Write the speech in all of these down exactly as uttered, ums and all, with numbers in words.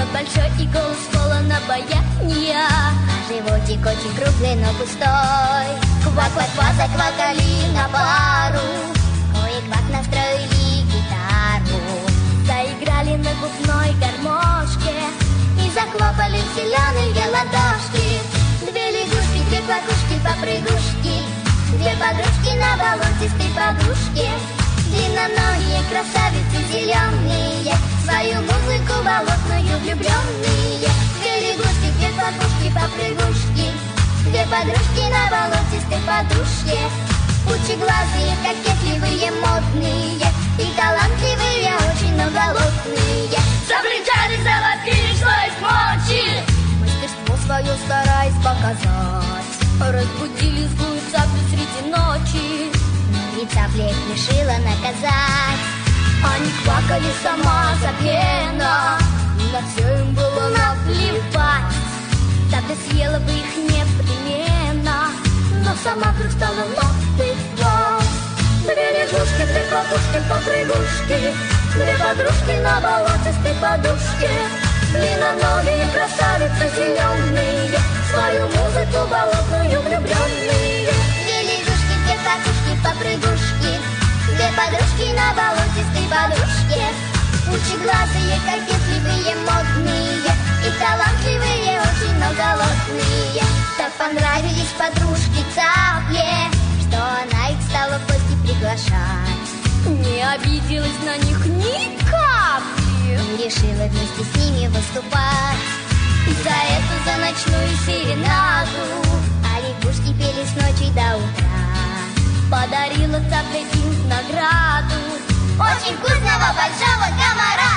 большой и голос полон обаяния. Животик очень круглый, но пустой. Квак-квак-квак заквакали на пару. Кое-как настроили гитару. Заиграли на губной гармошке и захлопали в зеленые ладошки. Две лягушки, две квакушки, попрыгушки, две подружки на болотистой подушке. Длинноногие красавицы зеленые, свою музыку болотную влюбленные. Две лягушки, две квакушки, попрыгушки, две подружки на болотистой подушке. Пучеглазые, кокетливые, модные и талантливые, очень, но голодные. Закричали, завопили, что есть мочи. Мастерство свое стараясь показать, разбудили злую цаплю среди ночи. И цапля их решила наказать. Они квакали сама запена, на все им было наплевать. Цапля съела бы их непременно, но сама вдруг стала напевать. Две лягушки, две квакушки, попрыгушки, две подружки на болотистой подушке. Длинноногие красавицы зеленые, свою музыку болотную влюбленные. Две лягушки, две квакушки, попрыгушки, две подружки на болотистой подушке. Пучеглазые, кокетливые, модные и талантливые, очень, но голодные. Так понравились подружки цапле, что она их стала в гости приглашать. Не обиделась на них ни капли И решила вместе с ними выступать. за эту, за ночную серенаду. А лягушки пели с ночи до утра. Подарила цапля им награду Очень вкусного большого комара.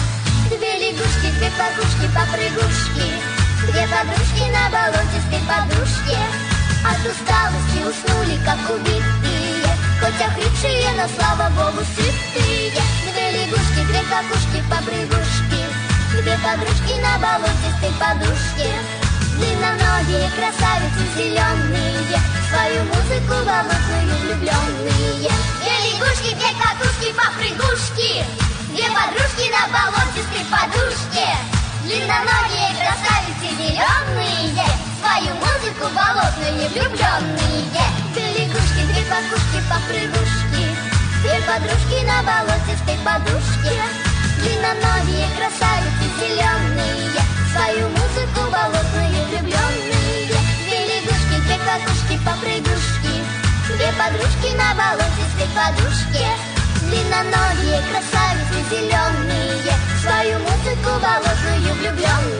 две лягушки, две квакушки, попрыгушки, Две подружки на болотистой подушке. от усталости уснули, как убитые, хоть охрипшие, но, слава богу, сытые. Две лягушки, две квакушки, попрыгушки, Две подружки на болотистой подушке. Длинноногие красавицы зеленые, свою музыку болотную влюбленные. Две лягушки, две квакушки, попрыгушки, две подружки на болотистой подушке. Длинноногие красавицы зеленые, свою музыку болотную влюбленные. Две лягушки, две квакушки, попрыгушки, Две подружки на болотистой подушке. Длинноногие красавицы зеленые, свою музыку болотную влюбленные. Две лягушки, две квакушки, попрыгушки, Две подружки на болотистой подушке. Длинноногие красавицы зеленые, свою музыку болотную влюбленные.